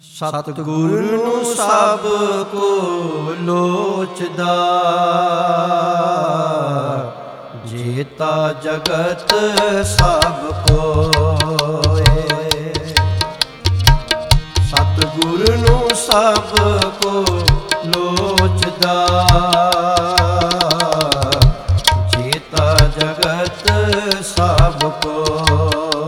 ਸਤਿਗੁਰ ਨੂੰ ਸਭ ਕੋ ਲੋਚਦਾ, ਜੀਤਾ ਜਗਤ ਸਭ ਕੋਏ। ਸਤਿਗੁਰ ਨੂੰ ਸਭ ਕੋ ਲੋਚਦਾ, ਜੀਤਾ ਜਗਤ ਸਭ ਕੋਏ।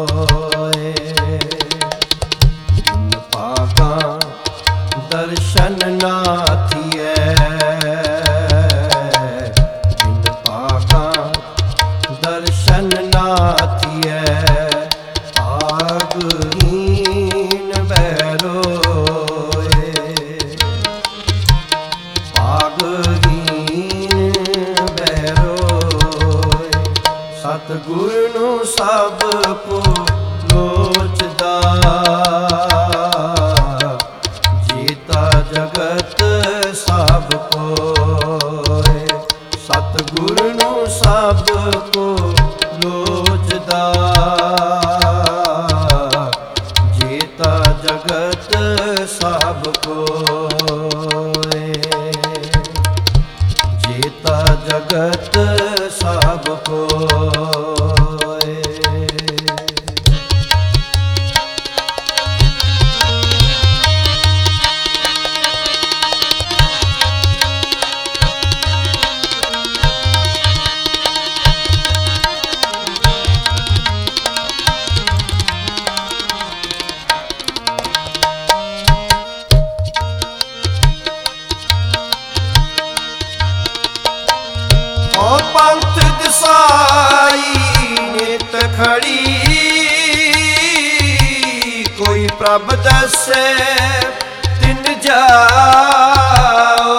ਦਰਸ਼ਨ ਨਾ ਥੀਐ, ਬਿਨ ਭਾਗਾਂ ਦਰਸ਼ਨ ਨਾ ਥੀਐ। ਭਾਗਹੀਨ ਬੈਰੋਏ, ਭਾਗਹੀਨ ਬੈਰੋਏ। ਸਤਿਗੁਰ ਨੂੰ ਸਭ ਕੋ ਲੋਚਦਾ, ਜਗਤ ਸਭ ਕੋਏ। ਸਤਿਗੁਰ ਨੂੰ ਸਭ ਕੋ ਲੋਚਦਾ, ਜੀਤਾ ਜਗਤ ਸਭ ਕੋਏ। ਜੀਤਾ ਜਗਤ ਸਭ ਕੋਏ। ਪੰਥ ਦਿਸਾਈ ਨਿਤ ਖੜੀ, ਕੋਈ ਪ੍ਰਭ ਦੱਸੇ ਤਿਨ ਜਾਓ।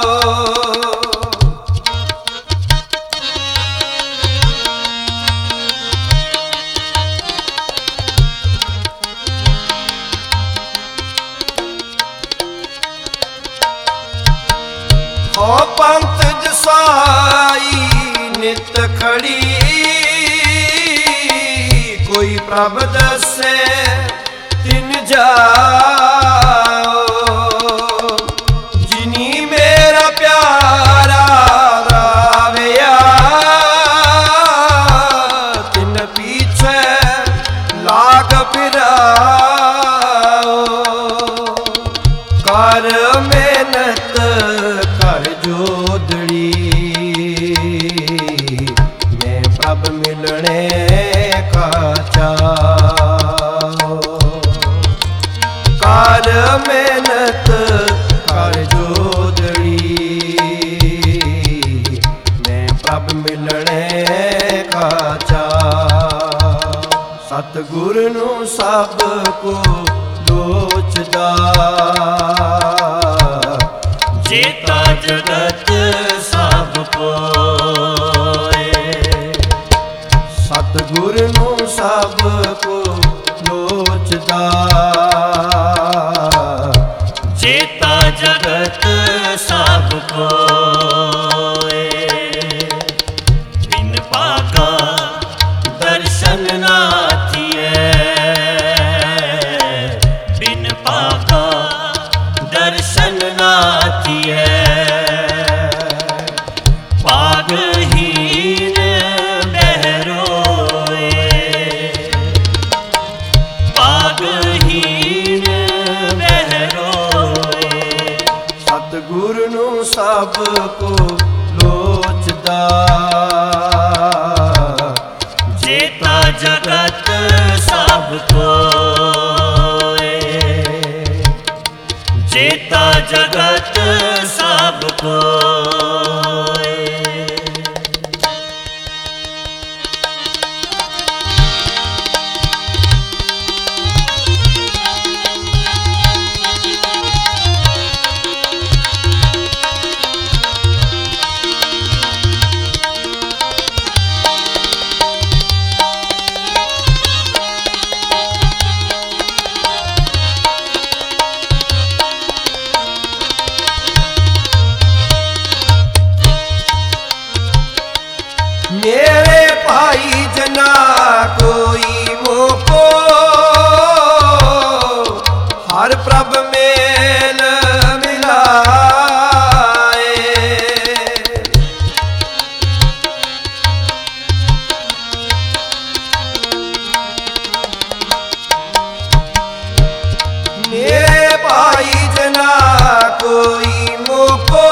ਹੋ ਪੰਥ ਦਿਸਾਈ ਨਿਤ ਖੜੀ, ਕੋਈ ਪ੍ਰਭ ਦੱਸੇ ਤਿਨ ਜਾਓ। ਜਿਨੀ ਮੇਰਾ ਪਿਆਰਾ ਰਾਵਿਆ, ਤਿਨ ਪੀਛੇ ਲਾਗ ਫਿਰਾਓ। ਕਰ ਮਿਹਨਤ ਕਰ ਜੋਦੜੀ, ਮੈਂ ਪ੍ਰਭ ਮਿਲਣੇ ਕਾ ਚਾਓ। ਕਰ ਮਿਹਨਤ ਕਰ ਜੋਦੜੀ, ਮੈਂ ਪ੍ਰਭ ਮਿਲਣੇ ਕਾ ਚਾਓ। ਸਤਿਗੁਰ ਨੂੰ ਸਭ ਕੋ ਲੋਚਦਾ, ਜੀਤਾ ਜਗਤ ਸਭ ਕੋਏ। ਸਤਿਗੁਰ ਨੂੰ ਸਭ ਕੋ ਲੋਚਦਾ, ਜੀਤਾ ਜਗਤ ਸਭ ਕੋਏ। ਬਿਨ ਭਾਗਾਂ ਦਰਸ਼ਨ ਨਾ ਥੀਐ, ਬਿਨ ਭਾਗਾਂ ਦਰਸ਼ਨ ਨਾ ਥੀਐ। ਭਾਗਹੀਨ ਬਹਿਰੋਏ, ਭਾਗਹੀਨ ਬਹਿਰੋਏ। ਸਤਿਗੁਰ ਨੂੰ ਸਭ ਕੋ ਲੋਚਦਾ, ਜੀਤਾ ਜਗਤ ਸਭ ਕੋਏ। ਜੀਤਾ ਜਗਤ ਸਭ ਕੋਏ। ਮੇਲ ਮਿਲਾਏ। ਮੇਰੇ ਭਾਈ ਜਨਾ ਕੋਈ ਮੋਕੋ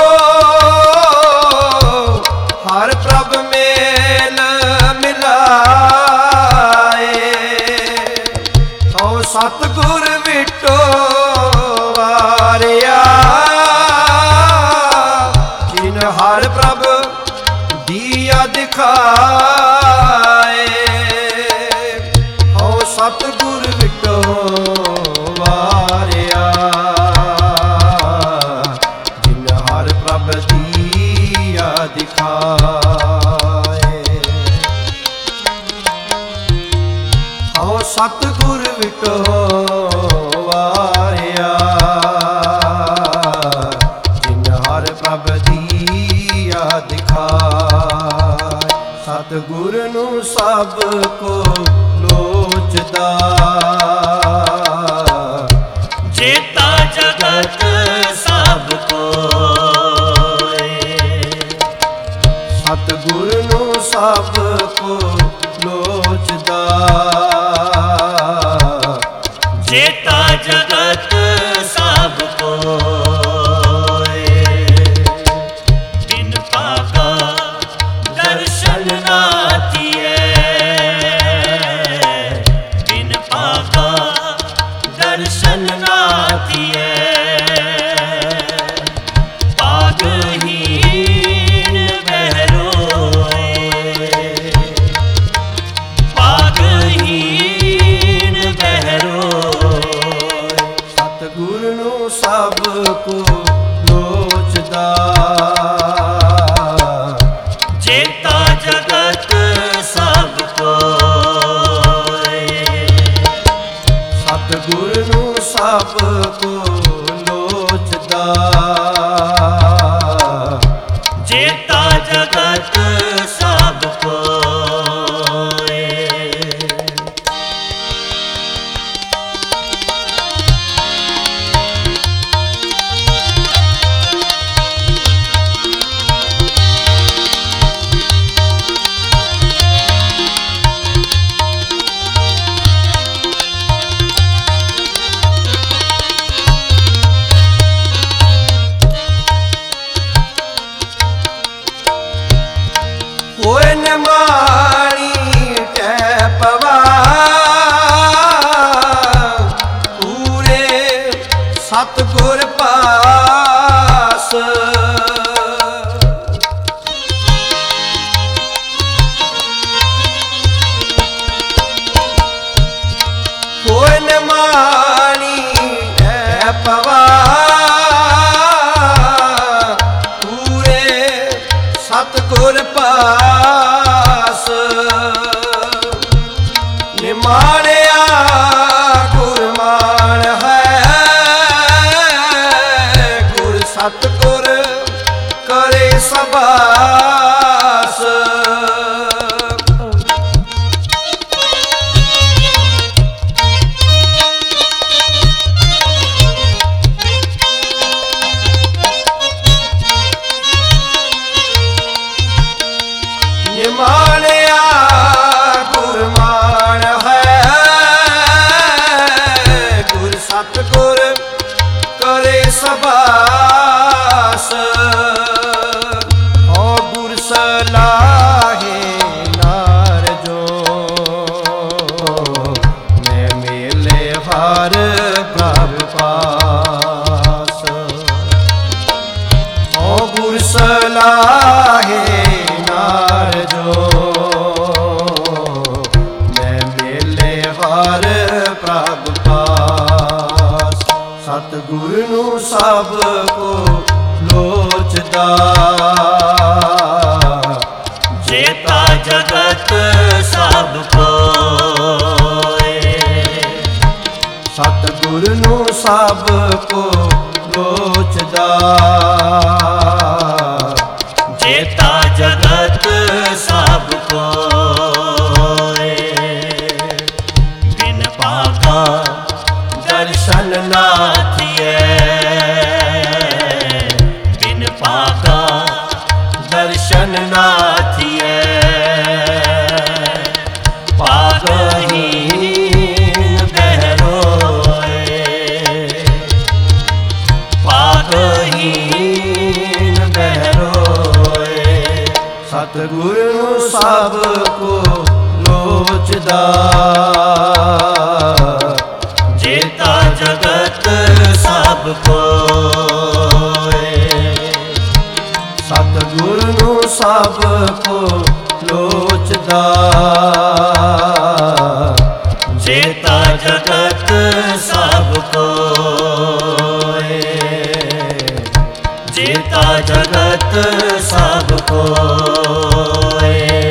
ਹਰ ਪ੍ਰਭ ਮੇਲ ਮਿਲਾਏ। ਓ ਸਤਿਗੁਰ ਵਿਟੋ ਵਾਰਿਆ ਜਿਨ ਹਰ ਪ੍ਰਭ ਦੀਆ ਦਿਖਾਏ। ਓ ਸਤਿਗੁਰ ਵਿਟੋ ਵਾਰਿਆ ਜਿਨ ਹਰ ਪ੍ਰਭ ਦੀਆ ਦਿਖਾਏ। ਓ ਸਤਿਗੁਰ ਵਿਟੋ ਵਾਰਿਆ ਜਿਨ ਹਰ ਪ੍ਰਭ ਦੀਆ ਦਿਖਾਏ। ਸਤਿਗੁਰ ਨੂੰ ਸਭ ਕੋ ਲੋਚਦਾ ਜੇਤਾ ਜਗਤ ਸਭ ਕੋਇ। ਸਤਿਗੁਰ ਨੂੰ ਸਭ ਕੋ ਲੋਚਦਾ ਜੇਤਾ ਜਗਤ ਸਭ ਕੋਇ। ਬਿਨ ਪਾਗਾ ਦਰਸ਼ਨ ਨਾ ਥੀਏ। ਬਿਨ ਪਾਗਾ ਦਰਸ਼ਨ ਨਾ ਥੀਏ। ਪਾਗਹੀਨ ਬਹਿਰੋਏ। ਪਾਗਹੀਨ ਬਹਿਰੋਏ। ਸਤਿਗੁਰ ਨੂੰ ਸਭ ਕੋ ਲੋਚਦਾ ਜੇਤਾ ਜਗਤ ਸਭ ਕੋਇ। ਸਤਿਗੁਰ ਨੂੰ ਸਭ ਕੋ ਲੋਚਦਾ ਜੇਤਾ ਜਗਤ ਸਭ ਕੋਇ। ਹੋਏ ਨਿਮਾਣੀ ਟੈ ਪਵਾ ਪੂਰੇ ਸਤਿਗੁਰ ਪਾਸ। ਹੋਏ ਨਿਮਾਣੀ ਟੈ ਪਵਾ ਪੂਰੇ ਸਤਿਗੁਰ ਪਾਸ। ਨਿਮਾਣਿਆ ਗੁਰਮਾਨ ਹੈ ਗੁਰ ਸਤਿਗੁਰ ਕਰੇ ਸਬਾਸ। ਨਿਮਾਣਿਆ ਗੁਰਮਾਨ ਹੈ ਗੁਰ ਸਤਿਗੁਰ ਕਰੇ ਸਬਾਸ। ਹੋ ਗੁਰ ਸਲਾਹੇ ਨਾਰ ਜੋ ਮੈਂ ਮੇਲੇ ਹਰ ਪ੍ਰਭ ਪਾਸ। ਹੋ ਗੁਰ ਸਲਾਹੇ ਨਾਰ ਜੋ ਮੈਂ ਮੇਲੇ ਹਰ ਪ੍ਰਭ ਪਾਸ। ਸਤਿਗੁਰ ਨੂੰ ਸਭ ਕੋ ਲੋਚਦਾ ਜੇਤਾ ਜਗਤ ਸਭ ਕੋਇ। ਸਤਿਗੁਰ ਨੂੰ ਸਭ ਕੋ ਲੋਚਦਾ ਜੇਤਾ ਜਗਤ ਸਭ ਕੋਇ। ਬਿਨ ਪਾਗਾ ਦਰਸ਼ਨ ਨਾ ਥੀਏ। ਸਤਿਗੁਰ ਨੂੰ ਸਭ ਕੋ ਲੋਚਦਾ, ਜੇਤਾ ਜਗਤ ਸਭ ਕੋਇ। ਸਤਿਗੁਰ ਨੂੰ ਸਭ ਕੋ ਲੋਚਦਾ, ਜੇਤਾ ਜਗਤ ਸਭ ਕੋਇ। ਜੇਤਾ ਜਗਤ ਸਭ ਕੋਇ।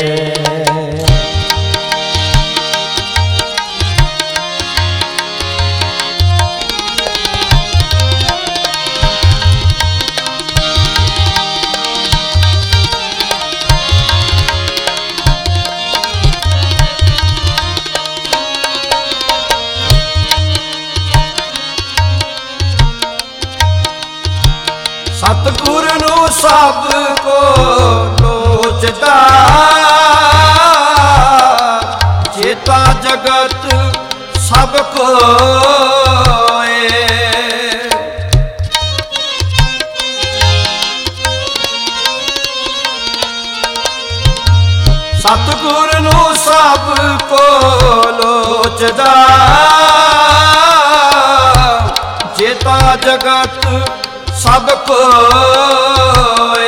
ਸਤਿਗੁਰ ਨੂੰ ਸਭ ਕੋ ਲੋਚਦਾ, ਜੇਤਾ ਜਗਤ ਸਭ ਕੋਇ। ਸਤਿਗੁਰ ਨੂੰ ਸਭ ਕੋ ਲੋਚਦਾ, ਜੇਤਾ ਜਗਤ ਸਭ ਕੋਇ।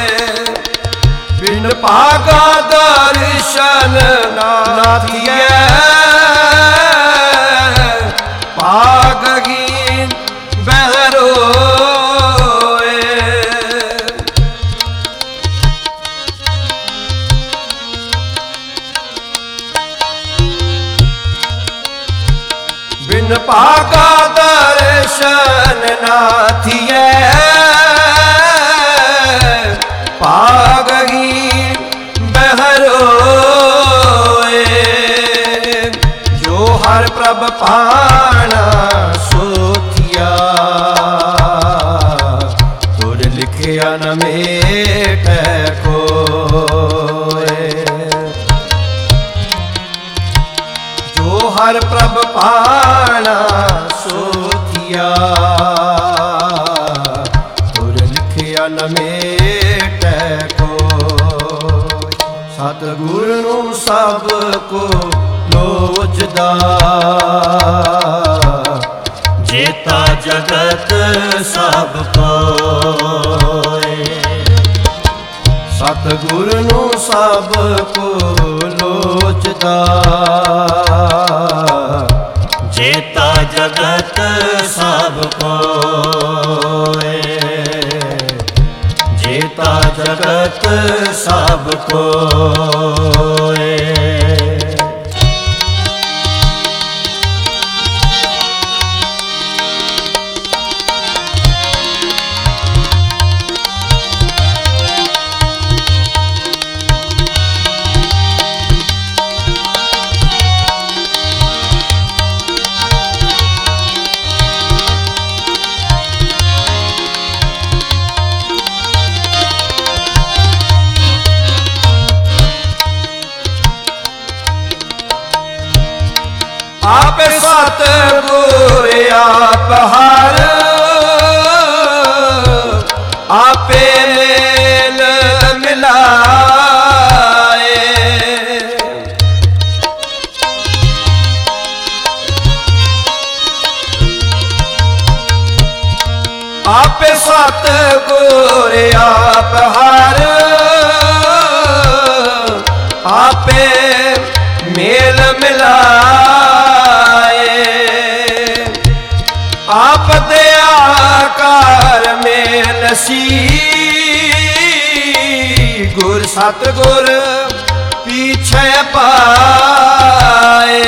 ਬਿਨ ਭਾਗਾ ਦਰਸ਼ਨ ਨਾ ਥੀਐ, ਭਾਗਹੀਨ ਬਹਿਰੋਏ। ਬਿਨ ਭਾਗਾ ਦਰਸ਼ਨ ਨਾ ਥੀਐ, ਭਾਗਹੀਨ ਬਹਿਰੋਏ। ਜੋ ਹਰ ਪ੍ਰਭ ਪਾਣਾ ਸੋ ਥੀਆ, ਤੁਰ ਲਿਖਿਆ ਨ ਮੇਟੈ ਕੋਇ। ਜੋ ਹਰ ਪ੍ਰਭ ਪਾਣਾ ਸੋ ਥੀਆ, ਤੁਰ ਲਿਖਿਆ ਨ ਮੇਟੈ ਕੋਇ। ਸਤਿਗੁਰ ਨੂੰ ਸਭ ਕੋ ਲੋਚਦਾ, ਜੇਤਾ ਜਗਤ ਸਭ ਕੋਇ। ਸਤਿਗੁਰ ਨੂੰ ਸਭ ਕੋ ਲੋਚਦਾ, ਜੇਤਾ ਜਗਤ ਸਭ ਕੋਇ। ਜੇਤਾ ਜਗਤ ਸਭ ਕੋਇ। ਆਪੇ ਸਤਿਗੁਰ ਆਪ ਹਰ, ਆਪੇ ਮੇਲ ਮਿਲਾਏ। ਆਪੇ ਸਤਿਗੁਰ ਆਪ ਹਰ, ਆਪੇ ਮੇਲ ਮਿਲਾਏ। ਆਪ ਦਿਆ ਕਰ ਮੇਲ ਸੀ, ਗੁਰ ਸਤਿਗੁਰ ਪੀਛੇ ਪਾਏ।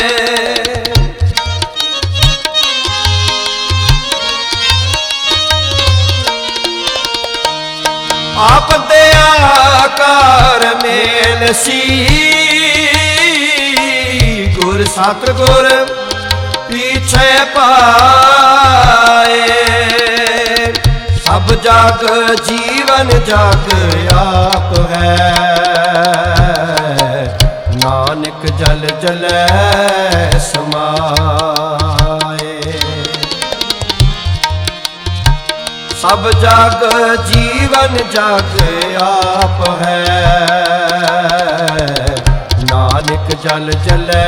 ਆਪ ਦਿਆ ਕਰ ਮੇਲ ਸੀ, ਗੁਰ ਸਤਿਗੁਰ ਪੀਛੇ ਪਾਏ। ਸਭ ਜਗ ਜੀਵਨ ਜਗ ਆਪ ਹੈ, ਨਾਨਕ ਜਲ ਜਲੈ ਸਮਾਏ। ਸਭ ਜਗ ਜੀਵਨ ਜਗ ਆਪ ਹੈ। ਨਾਨਕ ਜਲ ਜਲੈ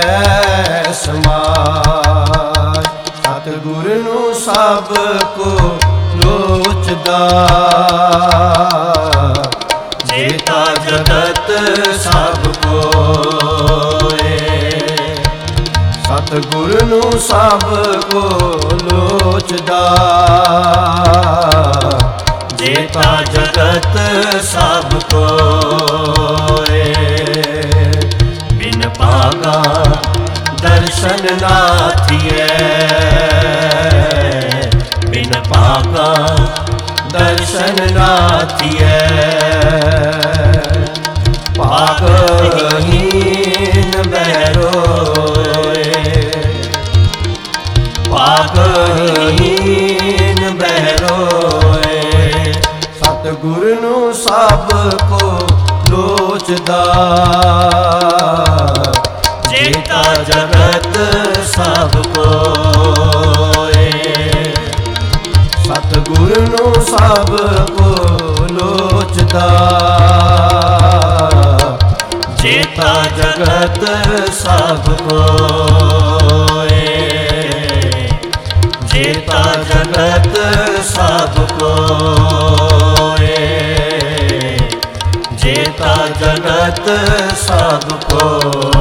ਸਮਾਇ, ਸਤਿਗੁਰ ਨੂੰ ਸਭ ਕੋ ਲੋਚਦਾ। ਜੇਤਾ ਜਗਤ ਸਭ ਕੋਇ, ਸਤਿਗੁਰ ਨੂੰ ਸਭ ਕੋ ਲੋਚਦਾ। ਜੇਤਾ ਜਗਤ ਸਭ ਕੋਇ, ਬਿਨ ਭਾਗਾ ਦਰਸ਼ਨ ਨਾ ਥੀਐ। ਬਿਨ ਭਾਗਾ ਦਰਸ਼ਨ ਨਾ ਥੀਐ। ਭਾਗਹੀਨ ਬਹਿਰੋਏ, ਭਾਗਹੀਨ ਬਹਿਰੋਏ। ਸਤਿਗੁਰ ਨੂੰ ਸਭ ਕੋ ਲੋਚਦਾ। ਜੇਤਾ ਜਗਤ ਸਭ ਕੋਇ, ਸਤਿਗੁਰ ਨੂੰ ਸਭ ਕੋ ਲੋਚਦਾ। ਜੇਤਾ ਜਗਤ ਸਭ ਕੋਇ, ਜੇਤਾ ਜਗਤ ਸਭ ਕੋਇ, ਜੇਤਾ ਜਗਤ ਸਭ ਕੋਇ।